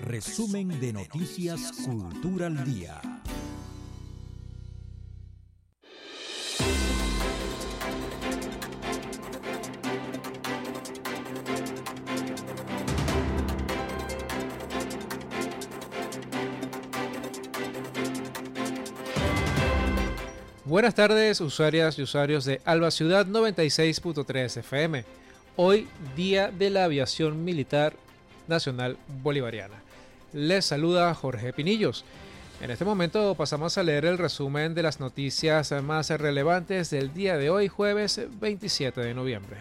Resumen de Noticias Cultura al Día. Buenas tardes, usuarias y usuarios de Alba Ciudad 96.3 FM. Hoy, Día de la Aviación Militar Nacional Bolivariana. Les saluda Jorge Pinillos. En este momento pasamos a leer el resumen de las noticias más relevantes del día de hoy, jueves 27 de noviembre.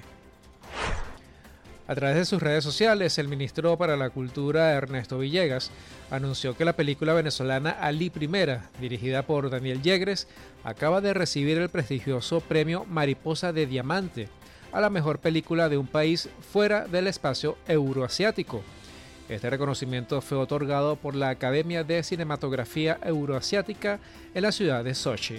A través de sus redes sociales, el ministro para la Cultura, Ernesto Villegas, anunció que la película venezolana Ali Primera, dirigida por Daniel Yegres, acaba de recibir el prestigioso premio Mariposa de Diamante a la mejor película de un país fuera del espacio euroasiático. Este reconocimiento fue otorgado por la Academia de Cinematografía Euroasiática en la ciudad de Sochi.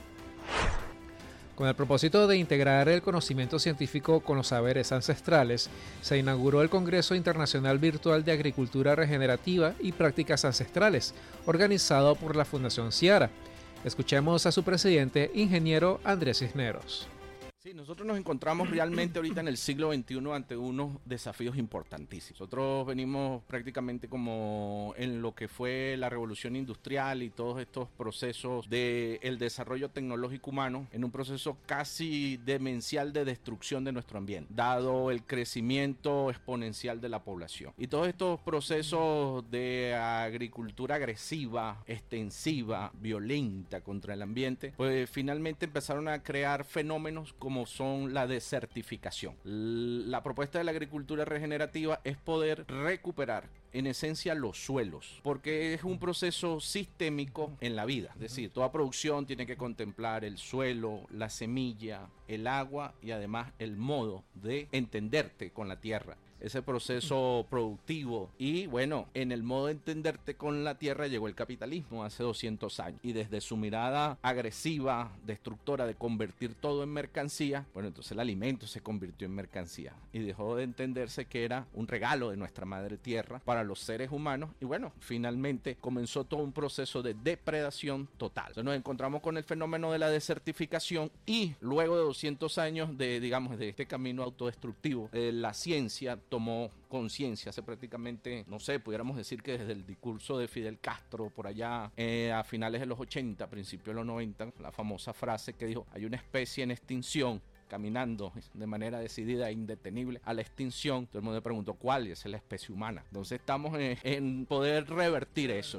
Con el propósito de integrar el conocimiento científico con los saberes ancestrales, se inauguró el Congreso Internacional Virtual de Agricultura Regenerativa y Prácticas Ancestrales, organizado por la Fundación Ciara. Escuchemos a su presidente, ingeniero Andrés Cisneros. Sí, nosotros nos encontramos realmente ahorita en el siglo XXI ante unos desafíos importantísimos. Nosotros venimos prácticamente como en lo que fue la revolución industrial y todos estos procesos del desarrollo tecnológico humano en un proceso casi demencial de destrucción de nuestro ambiente, dado el crecimiento exponencial de la población. Y todos estos procesos de agricultura agresiva, extensiva, violenta contra el ambiente, pues finalmente empezaron a crear fenómenos como son la desertificación. La propuesta de la agricultura regenerativa es poder recuperar en esencia los suelos, porque es un proceso sistémico en la vida, es decir, toda producción tiene que contemplar el suelo, la semilla, el agua y además el modo de entenderte con la tierra. Ese proceso productivo y bueno, en el modo de entenderte con la tierra llegó el capitalismo hace 200 años y desde su mirada agresiva, destructora de convertir todo en mercancía, bueno, entonces el alimento se convirtió en mercancía y dejó de entenderse que era un regalo de nuestra madre tierra para los seres humanos y bueno, finalmente comenzó todo un proceso de depredación total. Entonces nos encontramos con el fenómeno de la desertificación y luego de 200 años de, digamos, de este camino autodestructivo, la ciencia tomó conciencia hace prácticamente, no sé, pudiéramos decir que desde el discurso de Fidel Castro por allá a finales de los 80, principios de los 90, la famosa frase que dijo, hay una especie en extinción caminando de manera decidida e indetenible a la extinción. Todo el mundo me preguntó cuál, y esa es la especie humana. Entonces estamos en poder revertir eso.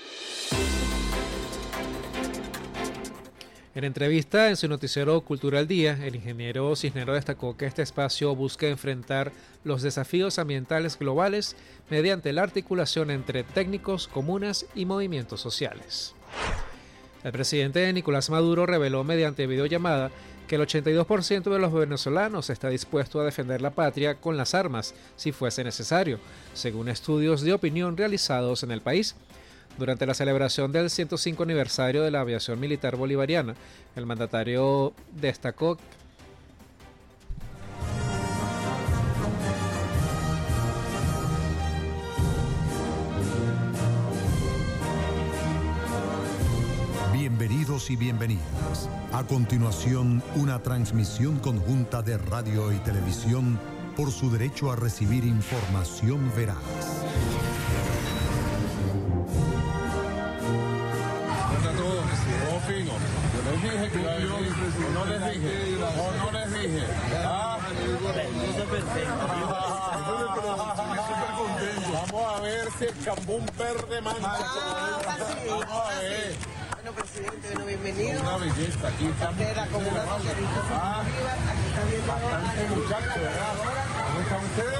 En entrevista en su noticiero Cultura al Día, el ingeniero Cisneros destacó que este espacio busca enfrentar los desafíos ambientales globales mediante la articulación entre técnicos, comunas y movimientos sociales. El presidente Nicolás Maduro reveló mediante videollamada que el 82% de los venezolanos está dispuesto a defender la patria con las armas si fuese necesario, según estudios de opinión realizados en el país. Durante la celebración del 105 aniversario de la aviación militar bolivariana, el mandatario destacó Bienvenidos y bienvenidas. A continuación, una transmisión conjunta de radio y televisión por su derecho a recibir información veraz. Vamos a ver si el chambón verde mancha. Vamos a ver. Bueno, presidente, bueno, bienvenido. Una belleza, aquí estamos. De la comunidad socialista. Aquí está viendo Bastante muchachos, ¿verdad? ¿Cómo están ustedes?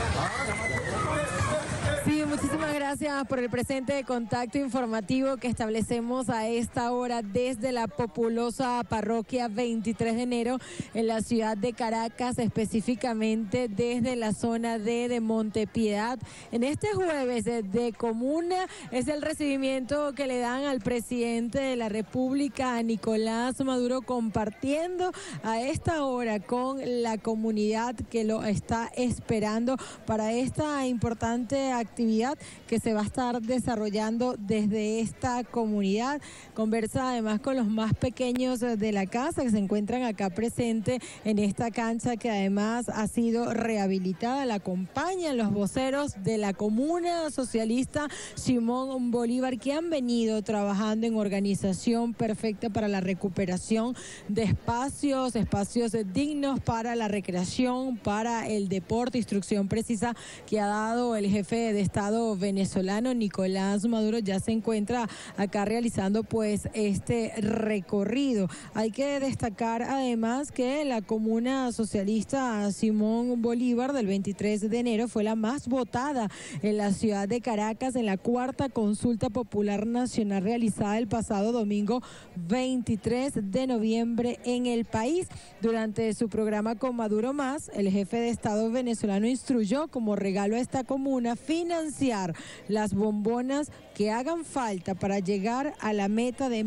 Sí, muchísimas gracias por el presente contacto informativo que establecemos a esta hora desde la populosa parroquia 23 de enero en la ciudad de Caracas, específicamente desde la zona de Montepiedad. En este jueves de comuna es el recibimiento que le dan al presidente de la República, a Nicolás Maduro, compartiendo a esta hora con la comunidad que lo está esperando para esta importante actividad que se va a estar desarrollando desde esta comunidad. Conversa además con los más pequeños de la casa que se encuentran acá presentes en esta cancha que además ha sido rehabilitada. La acompañan los voceros de la Comuna Socialista Simón Bolívar, que han venido trabajando en organización perfecta para la recuperación de espacios dignos para la recreación, para el deporte, instrucción precisa que ha dado el jefe de Estado venezolano Nicolás Maduro. Ya se encuentra acá realizando pues este recorrido. Hay que destacar además que la Comuna Socialista Simón Bolívar del 23 de enero fue la más votada en la ciudad de Caracas en la cuarta consulta popular nacional realizada el pasado domingo 23 de noviembre en el país. Durante su programa Con Maduro Más, el jefe de Estado venezolano instruyó como regalo a esta comuna financiar las bombonas que hagan falta para llegar a la meta de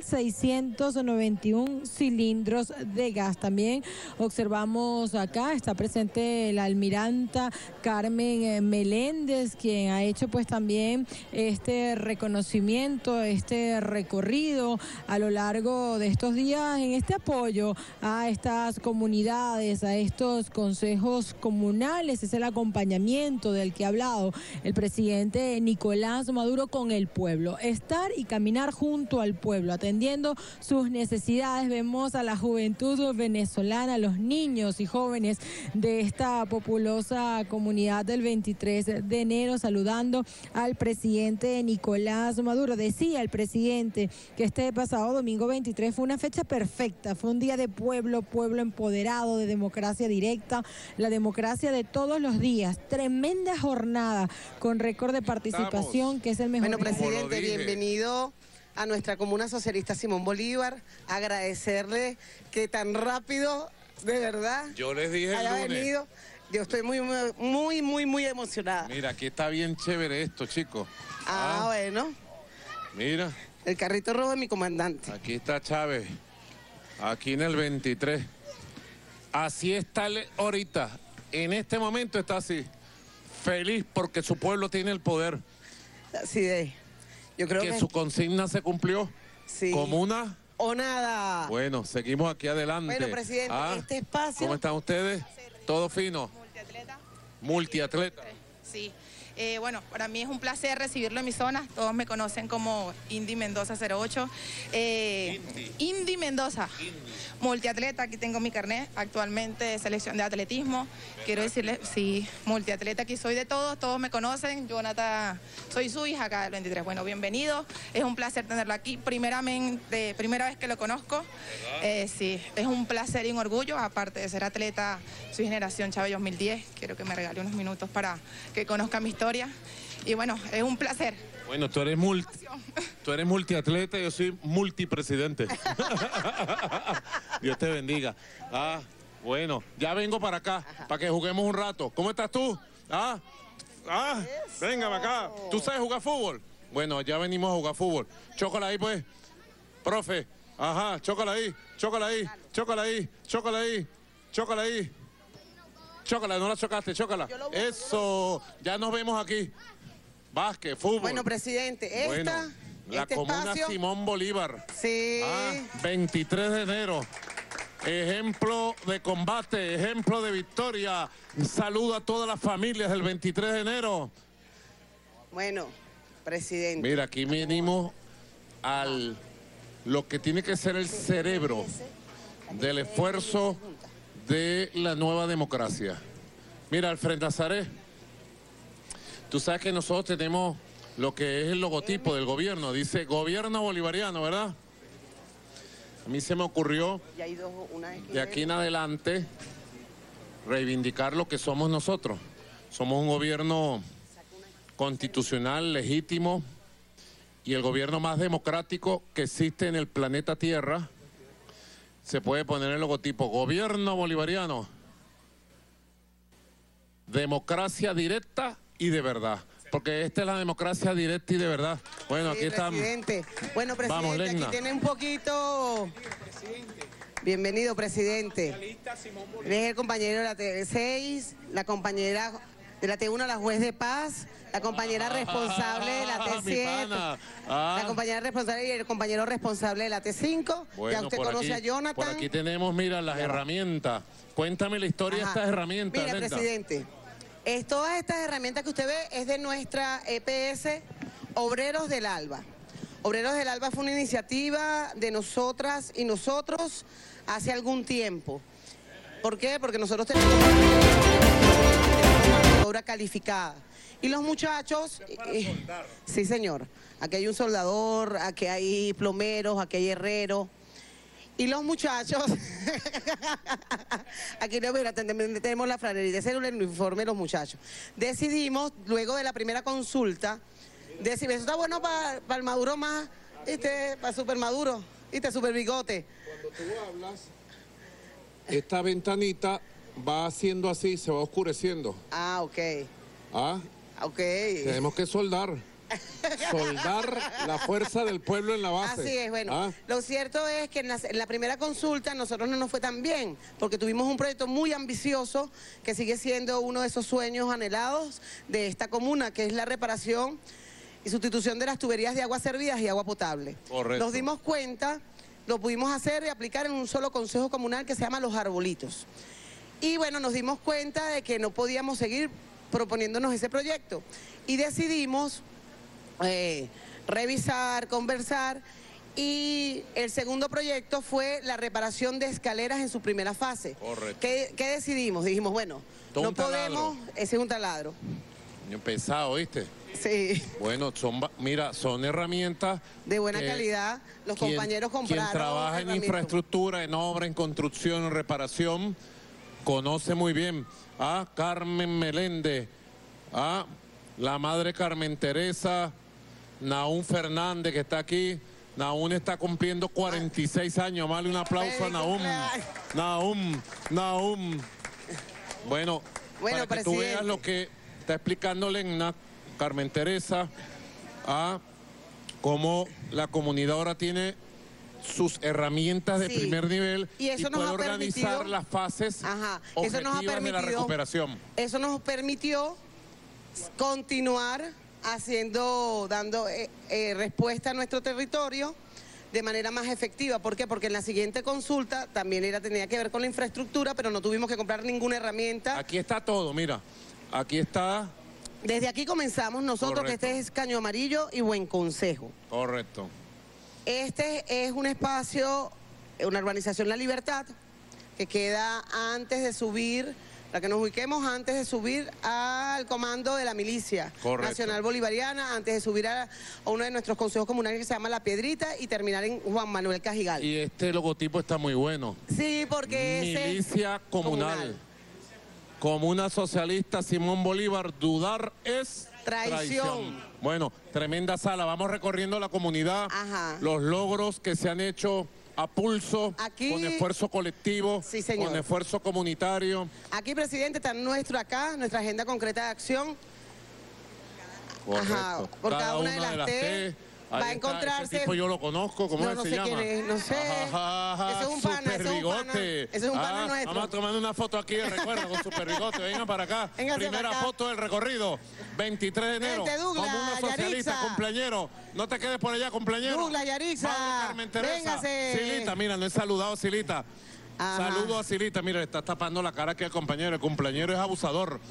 1.691 cilindros de gas. También observamos acá, está presente la almiranta Carmen Meléndez, quien ha hecho pues también este reconocimiento, este recorrido a lo largo de estos días en este apoyo a estas comunidades, a estos consejos comunales. Es el acompañamiento del que ha hablado el presidente Nicolás Maduro con el pueblo, estar y caminar junto al pueblo, atendiendo sus necesidades. Vemos a la juventud venezolana, los niños y jóvenes de esta populosa comunidad del 23 de enero saludando al presidente Nicolás Maduro. Decía el presidente que este pasado domingo 23 fue una fecha perfecta, fue un día de pueblo empoderado, de democracia directa, la democracia de todos los días. Tremenda jornada con récord de participación, que es el mejor. Bueno, presidente, bienvenido a nuestra Comuna Socialista Simón Bolívar. Agradecerle que tan rápido, de verdad, yo les dije haya el lunes. venido. Yo estoy muy emocionada. Mira, aquí está bien chévere esto, chicos. Bueno. Mira. El carrito rojo de mi comandante. Aquí está Chávez. Aquí en el 23. Así está ahorita. En este momento está así. Feliz porque su pueblo tiene el poder. Así de. Yo creo que su consigna se cumplió. Sí. Comuna o nada. Bueno, seguimos aquí adelante. Bueno, presidente, este espacio. ¿Cómo están ustedes? ¿Todo fino? Multiatleta. Sí. Bueno, para mí es un placer recibirlo en mi zona. Todos me conocen como Indy Mendoza 08. Indy Mendoza. Multiatleta, aquí tengo mi carnet. Actualmente de selección de atletismo. Quiero decirles, sí, multiatleta, aquí soy de todos me conocen. Jonathan, soy su hija acá del 23. Bueno, bienvenido. Es un placer tenerlo aquí. Primera vez que lo conozco. Sí, es un placer y un orgullo. Aparte de ser atleta, soy generación Chávez 2010. Quiero que me regale unos minutos para que conozca mi historia. Y bueno, es un placer. Bueno, tú eres multiatleta y yo soy multipresidente. Dios te bendiga. Bueno, ya vengo para acá, para que juguemos un rato. ¿Cómo estás tú? Venga para acá. ¿Tú sabes jugar fútbol? Bueno, ya venimos a jugar fútbol. Chócala ahí, pues. Profe. Chócala ahí. Chócala, no la chocaste, chócala. Eso, ya nos vemos aquí. Básquet, fútbol. Bueno, presidente, la Comuna espacio... Simón Bolívar. Sí. 23 de enero. Ejemplo de combate, ejemplo de victoria. Saludo a todas las familias del 23 de enero. Bueno, presidente. Mira, aquí venimos al lo que tiene que ser el cerebro del esfuerzo de la nueva democracia. Mira, Alfred Nazaret, tú sabes que nosotros tenemos lo que es el logotipo del gobierno, dice gobierno bolivariano, ¿verdad? A mí se me ocurrió de aquí en adelante reivindicar lo que somos nosotros. Somos un gobierno constitucional, legítimo y el gobierno más democrático que existe en el planeta Tierra. Se puede poner el logotipo gobierno bolivariano, democracia directa y de verdad, porque esta es la democracia directa y de verdad. Bueno, aquí estamos. Bueno, presidente, vamos, aquí tiene un poquito. Bienvenido, presidente. Él es el compañero de la TV6, la compañera De la T1 la juez de paz, la compañera responsable de la T7, la compañera responsable y el compañero responsable de la T5. Bueno, ya usted conoce aquí, a Jonathan. Por aquí tenemos, mira, las herramientas. Cuéntame la historia de estas herramientas. Mira, presidente, todas estas herramientas que usted ve es de nuestra EPS Obreros del Alba. Obreros del Alba fue una iniciativa de nosotras y nosotros hace algún tiempo. ¿Por qué? Porque nosotros tenemos una obra calificada. Y los muchachos... sí, señor. Aquí hay un soldador, aquí hay plomeros, aquí hay herreros. Y los muchachos... aquí no, mira, tenemos la franería, ese era el uniforme de los muchachos. Decidimos, luego de la primera consulta, decir, eso está bueno para el maduro más, ¿viste? Para super maduro, ¿viste? Super bigote. Cuando tú hablas, esta ventanita va haciendo así, se va oscureciendo. Ah, ok. Ah, ok. Tenemos que soldar. Soldar la fuerza del pueblo en la base. Así es, bueno. Lo cierto es que en la primera consulta nosotros no nos fue tan bien, porque tuvimos un proyecto muy ambicioso que sigue siendo uno de esos sueños anhelados de esta comuna, que es la reparación y sustitución de las tuberías de agua servidas y agua potable. Correcto. Nos dimos cuenta, lo pudimos hacer y aplicar en un solo consejo comunal que se llama Los Arbolitos. Y bueno, nos dimos cuenta de que no podíamos seguir proponiéndonos ese proyecto. Y decidimos revisar, conversar, y el segundo proyecto fue la reparación de escaleras en su primera fase. Correcto. ¿Qué decidimos? Dijimos, bueno, no podemos, ese es un taladro. Pesado, ¿viste? Sí. Bueno, mira, son herramientas de buena calidad. Los compañeros compraron. Quien trabaja en infraestructura, en obra, en construcción, en reparación, conoce muy bien a Carmen Meléndez, a la madre Carmen Teresa, Naún Fernández, que está aquí. Naún está cumpliendo 46 años. Dale un aplauso a Naún. Naún. Bueno, para que tú veas lo que está explicando Lena, Carmen Teresa, a cómo la comunidad ahora tiene sus herramientas de primer nivel y puede organizar las fases objetivas de la recuperación. Eso nos permitió continuar dando respuesta a nuestro territorio de manera más efectiva. ¿Por qué? Porque en la siguiente consulta también tenía que ver con la infraestructura, pero no tuvimos que comprar ninguna herramienta. Aquí está todo, mira. Aquí está. Desde aquí comenzamos nosotros. Correcto. Que este es Caño Amarillo y Buen Consejo. Correcto. Este es un espacio, una urbanización La Libertad, que queda antes de subir, para que nos ubiquemos, antes de subir al comando de la milicia nacional bolivariana, antes de subir a uno de nuestros consejos comunales que se llama La Piedrita y terminar en Juan Manuel Cajigal. Y este logotipo está muy bueno. Sí, porque Milicia comunal. Comuna Socialista Simón Bolívar, dudar es traición. Bueno, tremenda sala. Vamos recorriendo la comunidad, los logros que se han hecho a pulso, aquí, con esfuerzo colectivo, con esfuerzo comunitario. Aquí, presidente, está nuestra agenda concreta de acción. Correcto. Por cada una de las T. Va a encontrarse. Ese tipo yo lo conozco, ¿cómo se llama? Quién es, no sé. Ese es un pana, ese es un pana nuestro. Vamos a tomar una foto aquí de recuerdo con Super Bigote. Vengan para acá. Primera foto del recorrido. 23 de enero. Comuna Socialista, cumpleañero. No te quedes por allá, cumpleañero. Douglas, Yarixa. Véngase. Silita, mira, no he saludado a Silita. Saludo a Silita. Mira, le está tapando la cara aquí al compañero. El cumpleañero es abusador.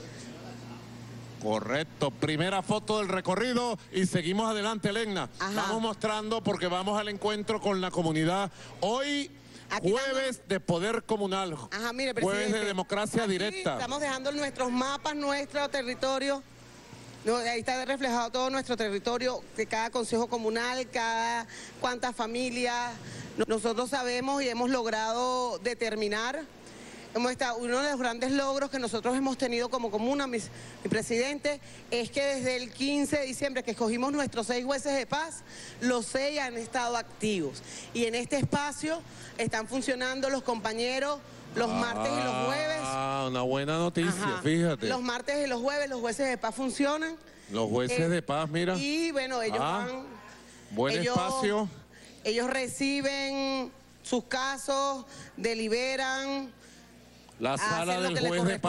Correcto, primera foto del recorrido y seguimos adelante, Lena. Vamos mostrando porque vamos al encuentro con la comunidad. Hoy, jueves de poder comunal, mire, jueves de democracia directa. Estamos dejando nuestros mapas, nuestro territorio. Ahí está reflejado todo nuestro territorio, de cada consejo comunal, cuántas familias. Nosotros sabemos y hemos logrado determinar. Uno de los grandes logros que nosotros hemos tenido como comuna, mi presidente, es que desde el 15 de diciembre que escogimos nuestros 6 jueces de paz, los 6 han estado activos. Y en este espacio están funcionando los compañeros los martes y los jueves. Una buena noticia, fíjate. Los martes y los jueves los jueces de paz funcionan. Los jueces de paz, mira. Y bueno, ellos van... Buen espacio. Ellos reciben sus casos, deliberan... La sala del juez de paz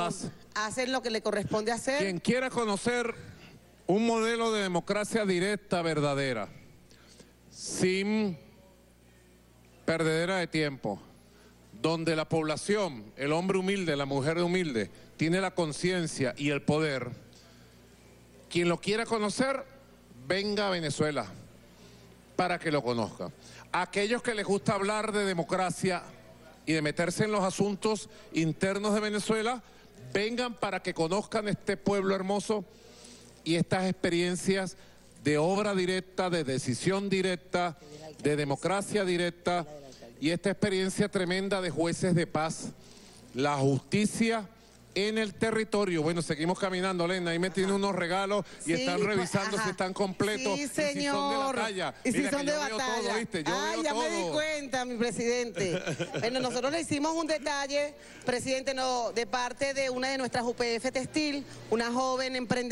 hacen lo que le corresponde hacer. Quien quiera conocer un modelo de democracia directa, verdadera, sin perdedera de tiempo, donde la población, el hombre humilde, la mujer humilde, tiene la conciencia y el poder, quien lo quiera conocer, venga a Venezuela para que lo conozca. A aquellos que les gusta hablar de democracia y de meterse en los asuntos internos de Venezuela, vengan para que conozcan este pueblo hermoso y estas experiencias de obra directa, de decisión directa, de democracia directa y esta experiencia tremenda de jueces de paz, la justicia en el territorio. Bueno, seguimos caminando, Lena, ahí me tienen unos regalos y Sí, están revisando si están completos, Sí, y si son de la señor. talla. Y si Mira son que de yo veo batalla. todo, ¿viste? Yo Ay, veo ya me di todo. cuenta, mi presidente. Bueno, nosotros le hicimos un detalle, presidente, no, de parte de una de nuestras UPF Textil, una joven emprendedora.